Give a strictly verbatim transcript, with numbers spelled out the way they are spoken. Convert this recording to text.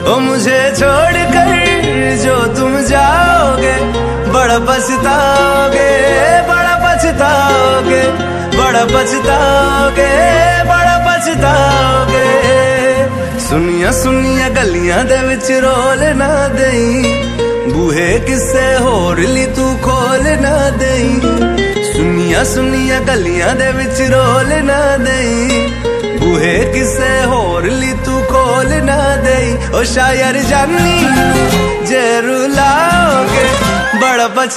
ओ मुझे छोड़ कर जो तुम जाओगे, बड़ा पछताओगे, बड़ा पछताओगे, बड़ा पछताओगे, बड़ा पछताओगे। सुनिया सुनिया गलियां दे विच रोल ना देई, बूहे किसे होर ली तू खोल ना देई। सुनिया सुनिया गलियां दे विच रोल ना देई, बूहे किसे होर ली तू खोल ना देई। ओ शायर जानी जे रुलाओगे, बड़ा